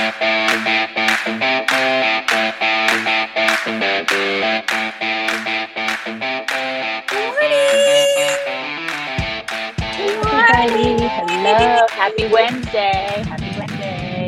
Everybody, hello. Happy Wednesday. Happy Wednesday.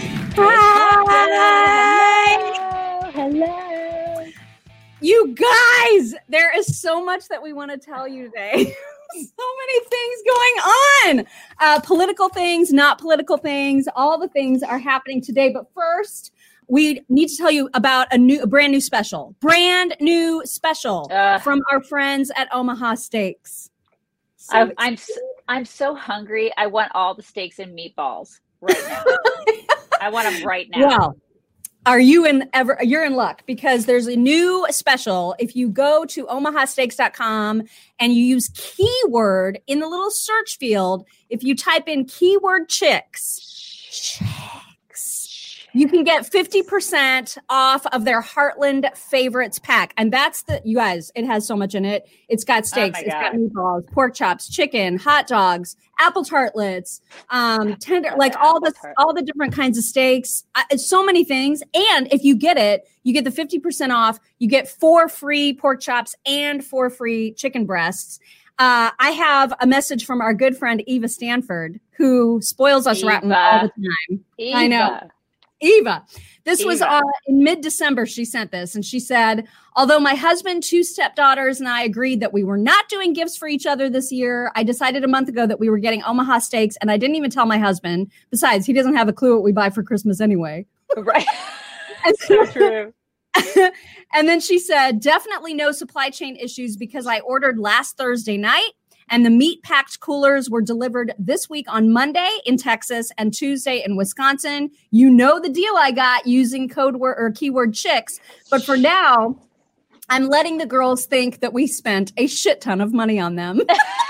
Hi. Hello. You guys, there is so much that we want to tell you today. So many things going on. Political things, not political things. All the things are happening today. But first, we need to tell you about a brand new special. Brand new special from our friends at Omaha Steaks. I'm so hungry. I want all the steaks and meatballs right now. I want them right now. Well, you're in luck because there's a new special. If you go to omahasteaks.com and you use keyword in the little search field, if you type in keyword chicks, you can get 50% off of their Heartland Favorites pack. And that's you guys, it has so much in it. It's got steaks, it's got meatballs, pork chops, chicken, hot dogs, apple tartlets, tender, like all the different kinds of steaks. It's so many things. And if you get it, you get the 50% off. You get 4 free pork chops and 4 free chicken breasts. I have a message from our good friend, Eva Stanford, who spoils us rotten all the time. I know. Eva. This was in mid-December. She sent this and she said, although my husband, 2 stepdaughters, and I agreed that we were not doing gifts for each other this year, I decided a month ago that we were getting Omaha Steaks, and I didn't even tell my husband. Besides, he doesn't have a clue what we buy for Christmas anyway. Right. That's so true. And then she said, definitely no supply chain issues because I ordered last Thursday night. And the meat-packed coolers were delivered this week on Monday in Texas and Tuesday in Wisconsin. You know the deal I got using code word or keyword chicks. But for now, I'm letting the girls think that we spent a shit ton of money on them.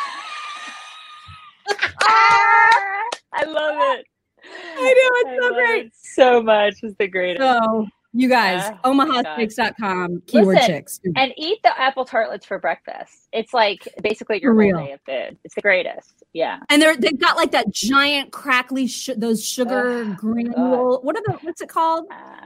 I love it. I know, it's so great. It so much. It's the greatest. So, you guys, omahasteaks.com, keyword chicks. And eat the apple tartlets for breakfast. It's like basically your whole day of food. It's the greatest. Yeah. And they've got like that giant crackly, those sugar granule. What's it called?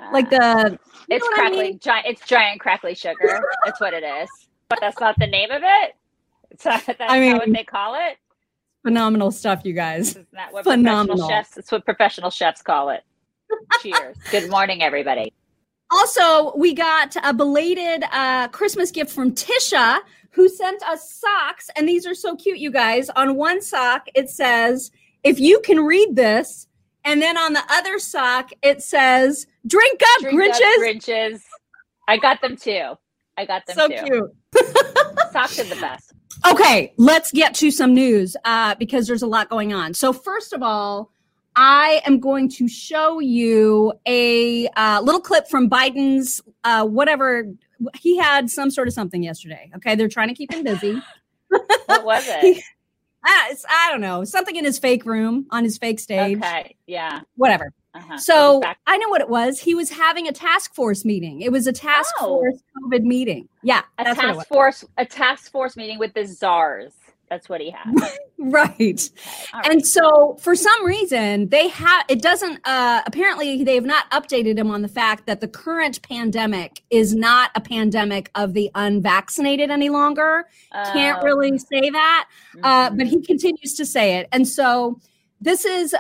It's crackly, it's giant crackly sugar. That's what it is. But that's not the name of it. It's not, that's not what they call it. Phenomenal stuff, you guys. Isn't that what phenomenal chefs? That's what professional chefs call it. Cheers. Good morning, everybody. Also, we got a belated Christmas gift from Tisha, who sent us socks. And these are so cute, you guys. On one sock, it says, if you can read this. And then on the other sock, it says, drink up, Grinches. I got them too. So cute. Socks are the best. Okay, let's get to some news because there's a lot going on. So first of all, I am going to show you a little clip from Biden's whatever. He had some sort of something yesterday. Okay, they're trying to keep him busy. What was it? I don't know. Something in his fake room on his fake stage. Okay, yeah. Whatever. So I know what it was. He was having a task force meeting. It was a task force COVID meeting. Yeah, a task force meeting with the czars. That's what he had. Right. Okay. And so for some reason apparently they have not updated him on the fact that the current pandemic is not a pandemic of the unvaccinated any longer. Can't really say that. But he continues to say it. And so this is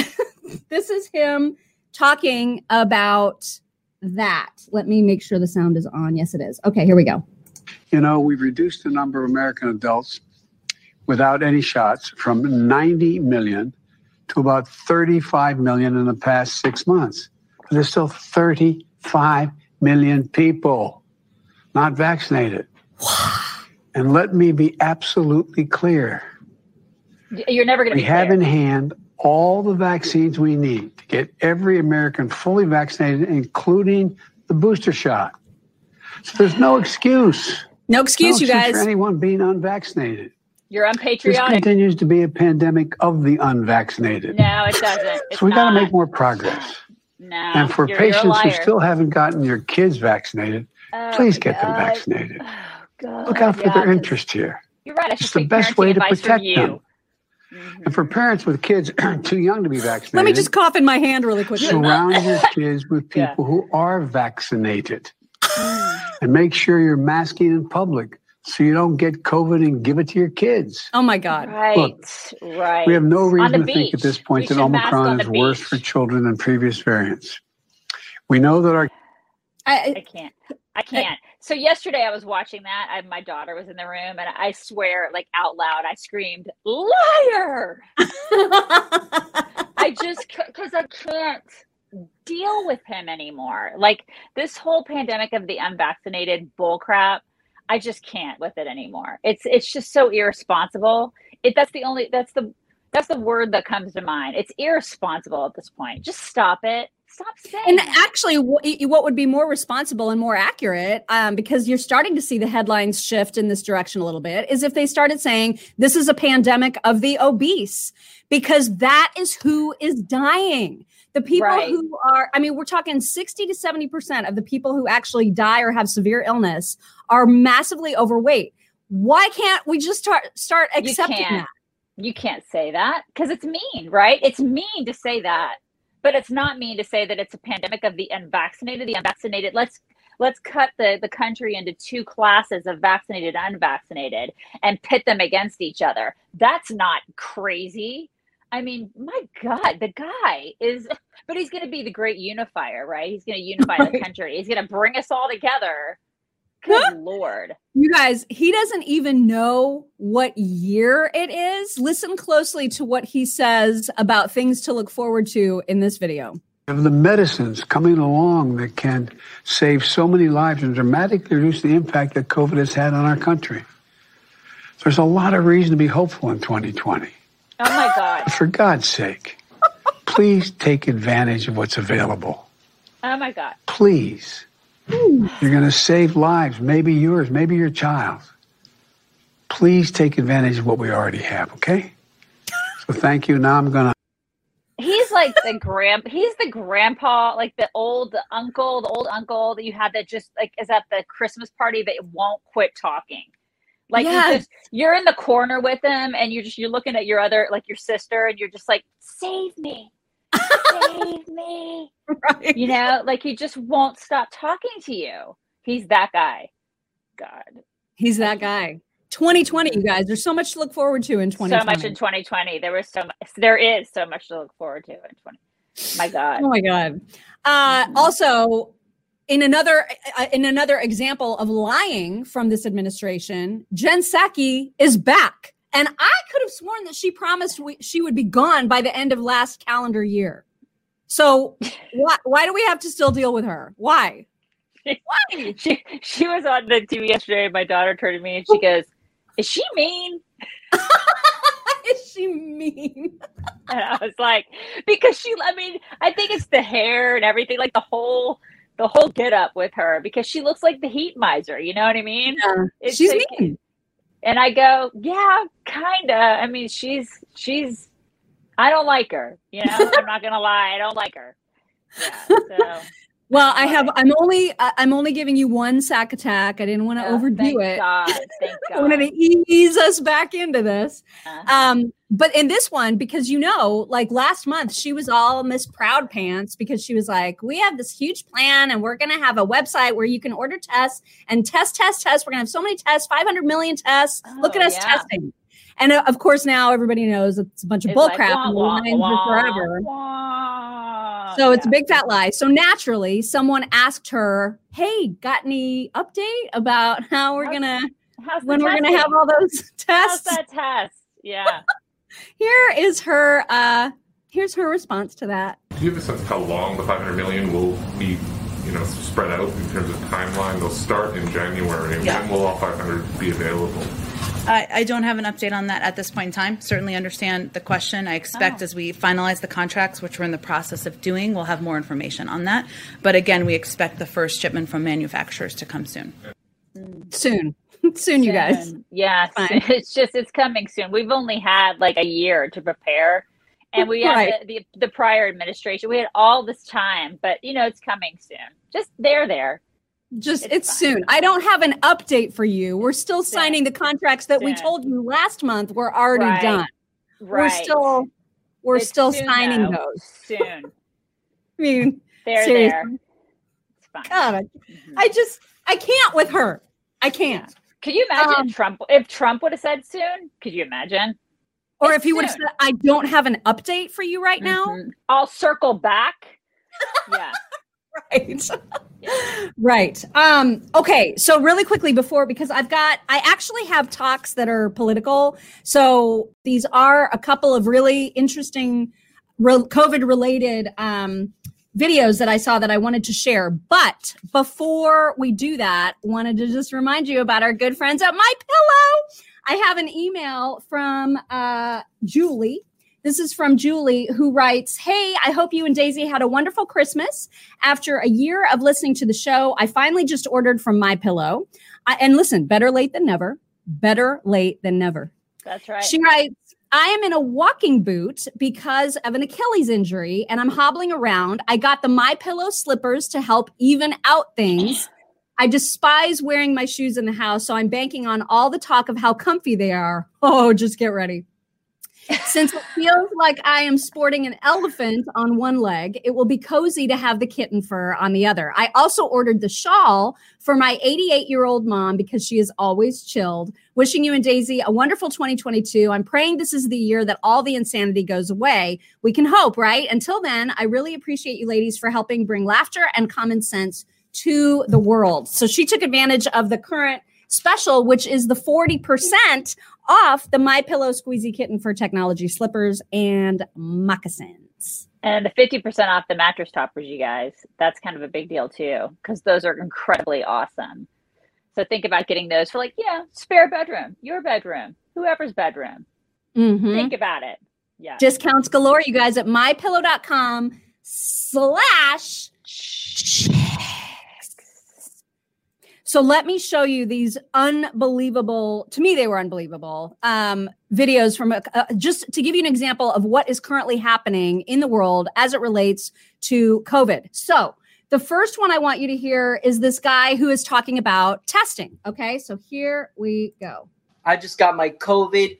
him talking about that. Let me make sure the sound is on. Yes, it is. Okay, here we go. You know, we've reduced the number of American adults without any shots from 90 million to about 35 million in the past 6 months. But there's still 35 million people not vaccinated. And let me be absolutely clear. You're never going to be clear. We have in hand all the vaccines we need to get every American fully vaccinated, including the booster shot. So there's no excuse. No excuse, you guys. For anyone being unvaccinated. You're unpatriotic. This continues to be a pandemic of the unvaccinated. No, it doesn't. So we got to make more progress. No. And for patients who still haven't gotten your kids vaccinated, please get them vaccinated. Oh, God. Look out for their interest here. You're right. It's the best way to protect them. And for parents with kids too young to be vaccinated, let me just cough in my hand really quickly. Surround your kids with people who are vaccinated. And make sure you're masking in public so you don't get COVID and give it to your kids. Oh, my God. Right, Look, right. We have no reason to think at this point that Omicron is worse beach. for children than previous variants. We know that our... I can't. So yesterday I was watching that. My daughter was in the room, and I swear, like out loud, I screamed, "Liar!" Because I can't deal with him anymore. Like this whole pandemic of the unvaccinated bullcrap, I just can't with it anymore. It's just so irresponsible. That's the word that comes to mind. It's irresponsible at this point. Just stop it. Stop saying And that. actually, what would be more responsible and more accurate, because you're starting to see the headlines shift in this direction a little bit, is if they started saying this is a pandemic of the obese, because that is who is dying. The people who are, we're talking 60 to 70% of the people who actually die or have severe illness are massively overweight. Why can't we just start accepting that? You can't say that because it's mean, right? It's mean to say that. But it's not mean to say that it's a pandemic of the unvaccinated. The unvaccinated, let's cut the country into two classes of vaccinated and unvaccinated and pit them against each other. That's not crazy. I mean, my God, the guy is, but he's going to be the great unifier, right? He's going to unify the country. He's going to bring us all together. Good Lord. You guys, he doesn't even know what year it is. Listen closely to what he says about things to look forward to in this video. Of the medicines coming along that can save so many lives and dramatically reduce the impact that COVID has had on our country. There's a lot of reason to be hopeful in 2020. Oh, my God. For God's sake, please take advantage of what's available. Oh, my God. Please. You're going to save lives, maybe yours, maybe your child. Please take advantage of what we already have, okay? So thank you. Now I'm going to... He's like he's the grandpa, like the old uncle that you had that just like is at the Christmas party that won't quit talking. Like you're in the corner with him and you're looking at your other, like your sister, and you're just like, save me. Save me. Right. You know, like he just won't stop talking to you. He's that guy. God. He's that guy. 2020, you guys. There's so much to look forward to in 2020. So much in 2020. There is so much to look forward to in 2020. My God. Oh my God. Also, in another example of lying from this administration, Jen Psaki is back. And I could have sworn that she promised she would be gone by the end of last calendar year. So why do we have to still deal with her? Why? Why? She was on the TV yesterday. My daughter turned to me and she goes, "Is she mean?" Is she mean? And I was like, because I think it's the hair and everything, like the whole get up with her, because she looks like the heat miser. You know what I mean? Yeah, she's mean. And I go, yeah, kind of. I mean, she's, I don't like her, you know, I'm not going to lie. I don't like her. Yeah, so. Well, I'm only giving you one sack attack. I didn't want to overdo it. Thank God. I wanted to ease us back into this. But in this one, because like last month, she was all Miss Proud Pants because she was like, we have this huge plan and we're going to have a website where you can order tests and test. We're going to have so many tests, 500 million tests. Look at us testing. And of course, now everybody knows it's a bunch of bullcrap and the lines are forever. So it's a big fat lie. So naturally, someone asked her, hey, got any update about how we're going to, when we're going to have all those tests? How's that test? Yeah. Here's her response to that. Do you have a sense of how long the 500 million will be, spread out in terms of timeline? They'll start in January. And when will all 500 be available? I don't have an update on that at this point in time. Certainly understand the question. I expect as we finalize the contracts, which we're in the process of doing, we'll have more information on that. But again, we expect the first shipment from manufacturers to come soon. Soon, you guys. Yes, it's coming soon. We've only had like a year to prepare. And we had the prior administration. We had all this time, but it's coming soon. Just there. It's soon. I don't have an update for you. We're still signing the contracts that we told you last month were already done. Right. we're It's still soon, signing though. those. Soon. I mean, They're seriously. there. It's fine. God, I can't with her. I can't. Yeah. Could you imagine if Trump would have said soon? Could you imagine? Or It's if he would have soon. said, I don't have an update for you right now. Mhm. I'll circle back. Yeah. Right. Right. Okay. So really quickly because I actually have talks that are political. So these are a couple of really interesting COVID related videos that I saw that I wanted to share. But before we do that, wanted to just remind you about our good friends at MyPillow. I have an email from Julie. This is from Julie, who writes, "Hey, I hope you and Daisy had a wonderful Christmas. After a year of listening to the show, I finally just ordered from MyPillow. And listen, better late than never. Better late than never." That's right. She writes, "I am in a walking boot because of an Achilles injury, and I'm hobbling around. I got the MyPillow slippers to help even out things. I despise wearing my shoes in the house, so I'm banking on all the talk of how comfy they are. Oh, just get ready. Since it feels like I am sporting an elephant on one leg, it will be cozy to have the kitten fur on the other. I also ordered the shawl for my 88-year-old mom because she is always chilled. Wishing you and Daisy a wonderful 2022. I'm praying this is the year that all the insanity goes away. We can hope, right? Until then, I really appreciate you ladies for helping bring laughter and common sense to the world." So she took advantage of the current special, which is the 40% off the MyPillow Squeezy Kitten for technology slippers and moccasins. And the 50% off the mattress toppers, you guys. That's kind of a big deal too, because those are incredibly awesome. So think about getting those for spare bedroom, your bedroom, whoever's bedroom. Mm-hmm. Think about it. Yeah. Discounts galore, you guys, at mypillow.com/. So let me show you these unbelievable, to me, they were unbelievable, videos from just to give you an example of what is currently happening in the world as it relates to COVID. So the first one I want you to hear is this guy who is talking about testing. Okay, so here we go. "I just got my COVID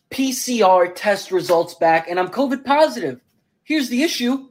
PCR test results back and I'm COVID positive. Here's the issue.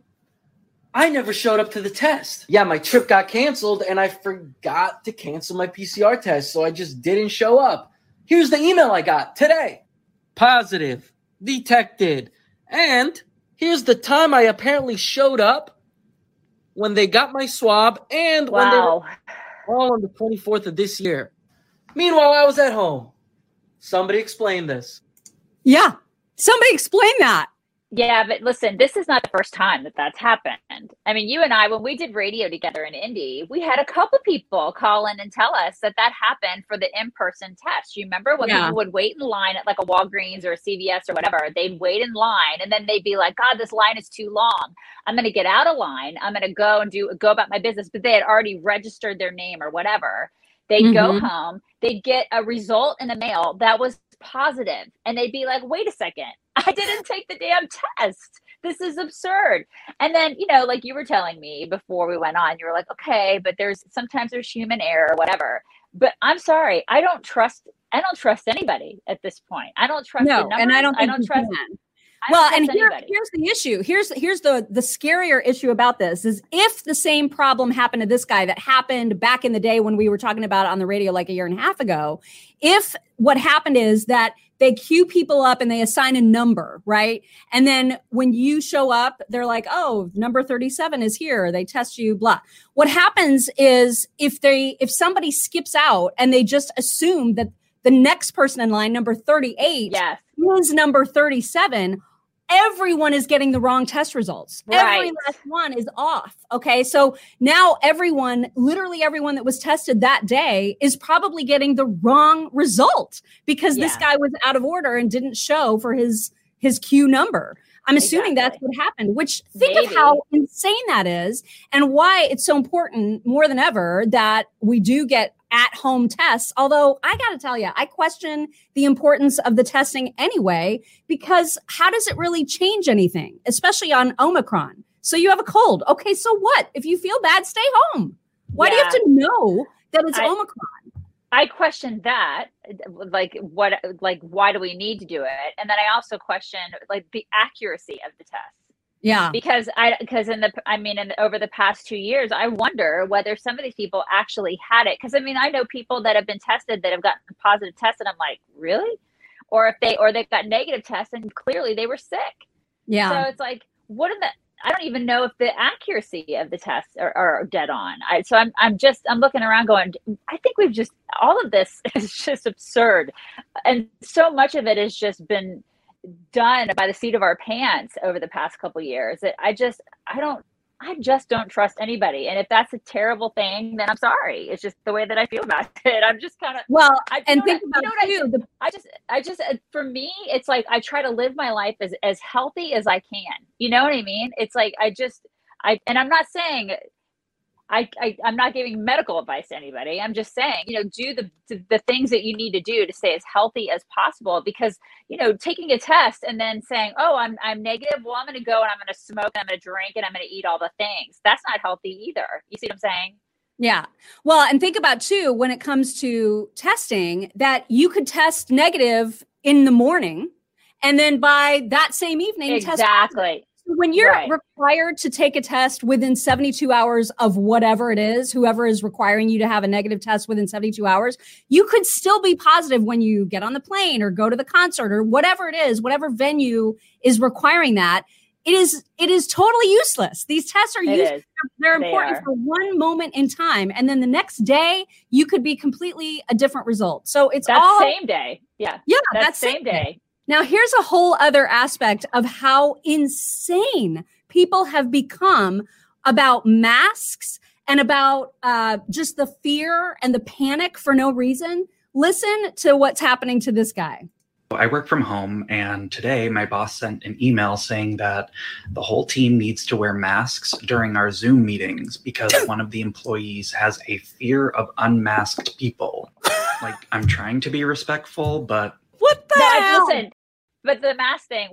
I never showed up to the test. Yeah, my trip got canceled and I forgot to cancel my PCR test, so I just didn't show up. Here's the email I got today. Positive. Detected. And here's the time I apparently showed up, when they got my swab, and when they were all on the 24th of this year. Meanwhile, I was at home. Somebody explain this." Yeah, somebody explain that. Yeah, but listen, this is not the first time that that's happened. I mean, you and I, when we did radio together in Indy, we had a couple people call in and tell us that happened for the in-person test. You remember when people would wait in line at like a Walgreens or a CVS or whatever, they'd wait in line and then they'd be like, God, this line is too long. I'm going to get out of line. I'm going to go about my business. But they had already registered their name or whatever. They'd go home. They'd get a result in the mail that was positive. And they'd be like, wait a second. I didn't take the damn test. This is absurd. And then, like you were telling me before we went on, you were like, okay, but sometimes there's human error or whatever. But I'm sorry. I don't trust anybody at this point. I don't trust the numbers. And I don't trust. Well, and here's the issue. Here's the scarier issue about this is if the same problem happened to this guy that happened back in the day when we were talking about it on the radio like a year and a half ago, if what happened is that they queue people up and they assign a number, right? And then when you show up, they're like, oh, number 37 is here. They test you, blah. What happens is if somebody skips out and they just assume that the next person in line, number 38, is number 37, everyone is getting the wrong test results. Right. Every last one is off. Okay. So now literally everyone that was tested that day is probably getting the wrong result because this guy was out of order and didn't show for his queue number. I'm assuming that's what happened, which think of how insane that is and why it's so important more than ever that we do get at-home tests. Although I got to tell you, I question the importance of the testing anyway, because how does it really change anything, especially on Omicron? So you have a cold. Okay, so what? If you feel bad, stay home. Why do you have to know that it's Omicron? I question that, like, why do we need to do it? And then I also question like the accuracy of the test. Yeah. Because over the past 2 years, I wonder whether some of these people actually had it. Because I know people that have been tested that have gotten positive tests, and I'm like, really? Or they've got negative tests and clearly they were sick. Yeah. So it's like, I don't even know if the accuracy of the tests are dead on. I'm looking around going, I think all of this is just absurd. And so much of it has just been done by the seat of our pants over the past couple of years. I just don't trust anybody. And if that's a terrible thing, then I'm sorry. It's just the way that I feel about it. I'm just kind of, for me, it's like, I try to live my life as healthy as I can. You know what I mean? It's like, and I'm not saying, I'm not giving medical advice to anybody. I'm just saying, do the things that you need to do to stay as healthy as possible, because, taking a test and then saying, oh, I'm negative. Well, I'm going to go and I'm going to smoke, and I'm going to drink, and I'm going to eat all the things. That's not healthy either. You see what I'm saying? Yeah. Well, and think about too, when it comes to testing, that you could test negative in the morning and then by that same evening, exactly. When you're required to take a test within 72 hours of whatever it is, whoever is requiring you to have a negative test within 72 hours, you could still be positive when you get on the plane or go to the concert or whatever it is, whatever venue is requiring that. It is totally useless. These tests are useless. They're important for one moment in time. And then the next day, you could be completely a different result. So it's all same day. Yeah. Yeah. That's same day. Now, here's a whole other aspect of how insane people have become about masks and about just the fear and the panic for no reason. Listen to what's happening to this guy. I work from home, and today my boss sent an email saying that the whole team needs to wear masks during our Zoom meetings because one of the employees has a fear of unmasked people. Like, I'm trying to be respectful, but... What the hell? Listen, but the mask thing,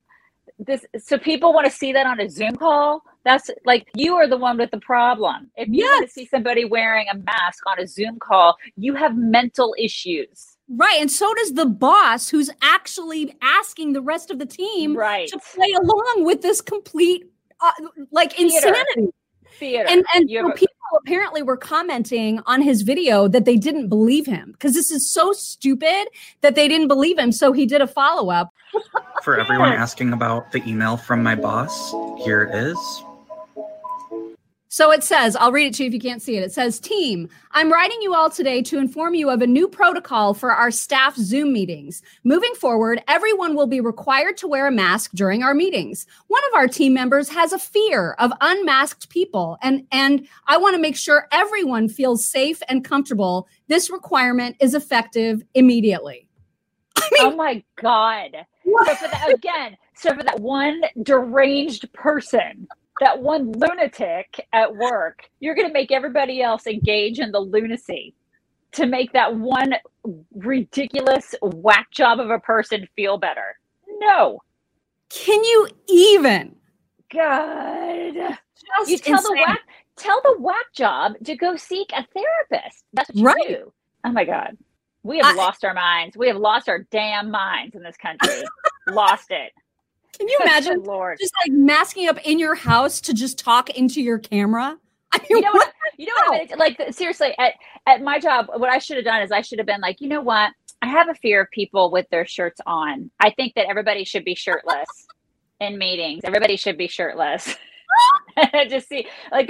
so people want to see that on a Zoom call? That's like, you are the one with the problem. If you want to see somebody wearing a mask on a Zoom call, you have mental issues. Right. And so does the boss, who's actually asking the rest of the team to play along with this complete insanity. Theater. And so people apparently were commenting on his video that they didn't believe him because this is so stupid that they didn't believe him. So he did a follow-up. For everyone asking about the email from my boss, here it is. So it says, I'll read it to you if you can't see it. It says, team, I'm writing you all today to inform you of a new protocol for our staff Zoom meetings. Moving forward, everyone will be required to wear a mask during our meetings. One of our team members has a fear of unmasked people, and I want to make sure everyone feels safe and comfortable. This requirement is effective immediately. Oh my God. So for that one deranged person, that one lunatic at work, you're going to make everybody else engage in the lunacy to make that one ridiculous whack job of a person feel better. Can you even? God. You tell the whack job to go seek a therapist. That's what you do. Oh my God. We have lost our minds. We have lost our damn minds in this country. Lost it. Can you imagine just like masking up in your house to just talk into your camera? I mean, like, seriously, at my job, what I should have done is I should have been like, you know what? I have a fear of people with their shirts on. I think that everybody should be shirtless in meetings. Everybody should be shirtless. Just see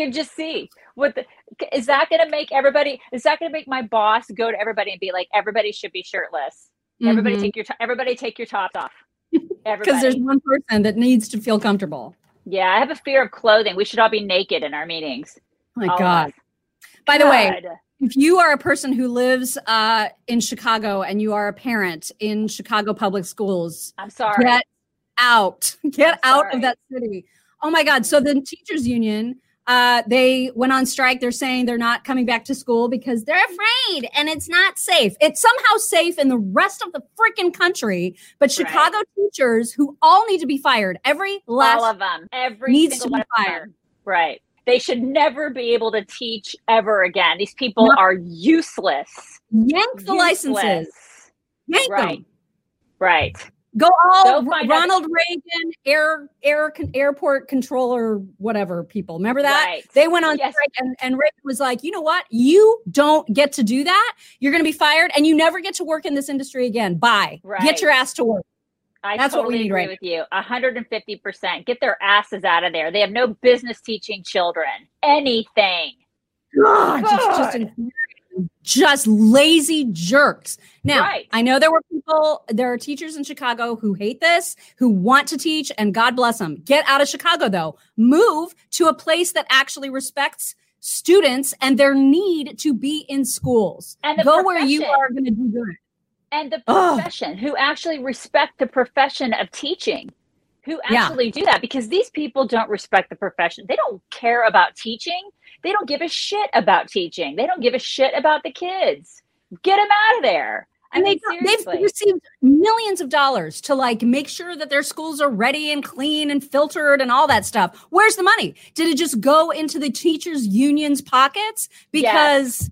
is that going to make my boss go to everybody and be like, everybody should be shirtless. Mm-hmm. Everybody take your tops off. Because there's one person that needs to feel comfortable. Yeah, I have a fear of clothing. We should all be naked in our meetings. Oh my God. By the way, if you are a person who lives in Chicago and you are a parent in Chicago public schools, I'm sorry. Get out of that city. Oh my God. So the teachers union, they went on strike. They're saying they're not coming back to school because they're afraid and it's not safe. It's somehow safe in the rest of the freaking country, but Chicago teachers who all need to be fired, all of them, needs to be fired. Right. They should never be able to teach ever again. These people are useless. Yank the licenses. Yank them. Right. Go all Ronald Reagan airport controller, whatever people. Remember that? Right. They went on strike and Reagan was like, you know what? You don't get to do that. You're going to be fired and you never get to work in this industry again. Bye. Right. Get your ass to work. That's totally what we need agree with you. 150%. Get their asses out of there. They have no business teaching children anything. God. Just lazy jerks. Now, I know there are teachers in Chicago who hate this, who want to teach, and God bless them. Get out of Chicago, though. Move to a place that actually respects students and their need to be in schools. And go where you are going to do good. And the profession, who actually respect the profession of teaching, who actually do that, because these people don't respect the profession. They don't care about teaching. They don't give a shit about teaching. They don't give a shit about the kids. Get them out of there. And they've received millions of dollars to like make sure that their schools are ready and clean and filtered and all that stuff. Where's the money? Did it just go into the teachers' unions' pockets? Because,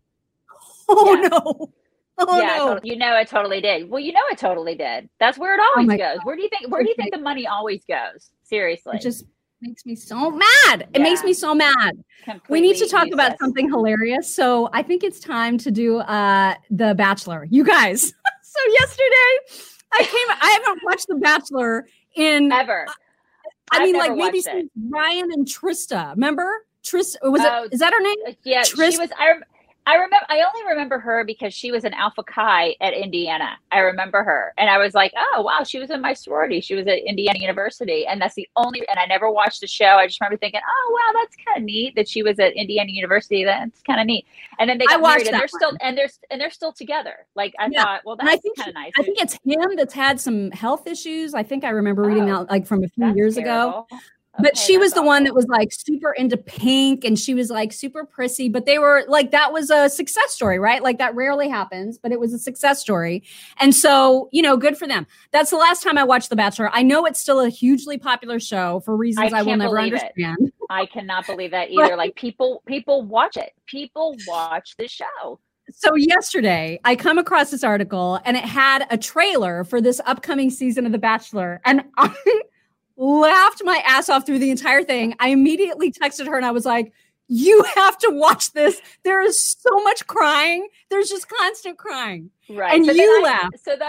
no. Oh, no. You know it totally did. Well, you know it totally did. That's where it always goes. Where do you think the money always goes? Seriously. It just makes me so mad. It makes me so mad. Completely we need to talk about something hilarious. So I think it's time to do The Bachelor. You guys. So yesterday I haven't watched The Bachelor in ever. I mean, like maybe since Ryan and Trista. Remember? Trista is that her name? Yeah, she was I only remember her because she was an Alpha Chi at Indiana. I remember her. And I was like, oh, wow, she was in my sorority. She was at Indiana University. And that's and I never watched the show. I just remember thinking, oh, wow, that's kind of neat that she was at Indiana University. That's kind of neat. And then they got married and they're still together. Like I thought, well, that's kind of nice. I think it's him that's had some health issues. I think I remember reading that like from a few years ago. But she was the one that was like super into pink and she was like super prissy, but they were like, that was a success story, right? Like that rarely happens, but it was a success story. And so, good for them. That's the last time I watched The Bachelor. I know it's still a hugely popular show for reasons I will never understand. I cannot believe that either. Like people watch it. People watch the show. So yesterday I come across this article and it had a trailer for this upcoming season of The Bachelor. And I laughed my ass off through the entire thing. I immediately texted her and I was like, you have to watch this. There is so much crying. There's just constant crying. Right. And you laugh.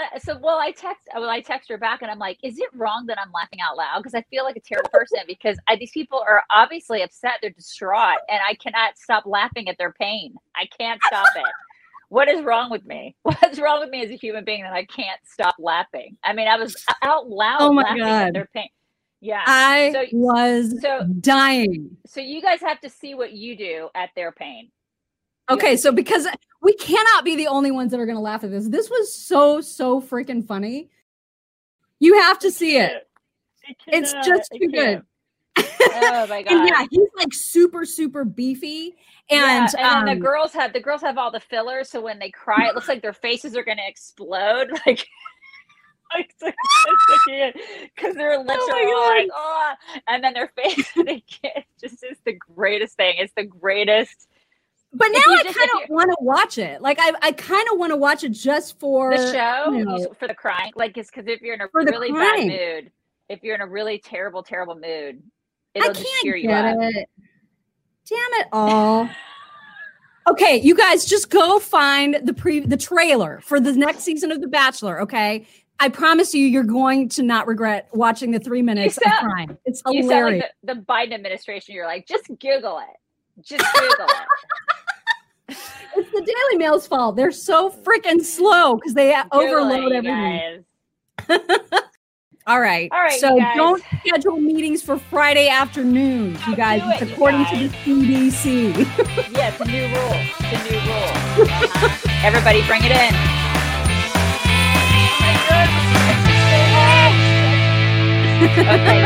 I text her back and I'm like, is it wrong that I'm laughing out loud? Because I feel like a terrible person because these people are obviously upset. They're distraught and I cannot stop laughing at their pain. I can't stop it. What is wrong with me? What's wrong with me as a human being that I can't stop laughing? I mean, I was out loud laughing at their pain. Yeah. I was dying. So you guys have to see what you do at their pain. Okay, so because we cannot be the only ones that are going to laugh at this. This was so freaking funny. You have to see it. It's just too good. Oh my God. And yeah, he's like super beefy. And then the girls have all the fillers, so when they cry, it looks like their faces are going to explode. Like because their lips are like, oh, and then their face just is the greatest thing. It's the greatest. But now I kind of want to watch it. Like I kind of want to watch it just for the show, for the crying. Like it's because if you're in a really bad mood, if you're in a really terrible mood, it'll just cheer you up. Damn it all. Okay, you guys just go find the trailer for the next season of The Bachelor, okay? I promise you're going to not regret watching the 3 minutes of crime. It's hilarious. You sound like the Biden administration. You're like, just Google it. Just Google it. It's the Daily Mail's fault. They're so freaking slow because they overload everything. All right. So don't schedule meetings for Friday afternoons, you guys. It's according to the CDC. Yeah, it's a new rule. It's a new rule. Everybody bring it in. Okay.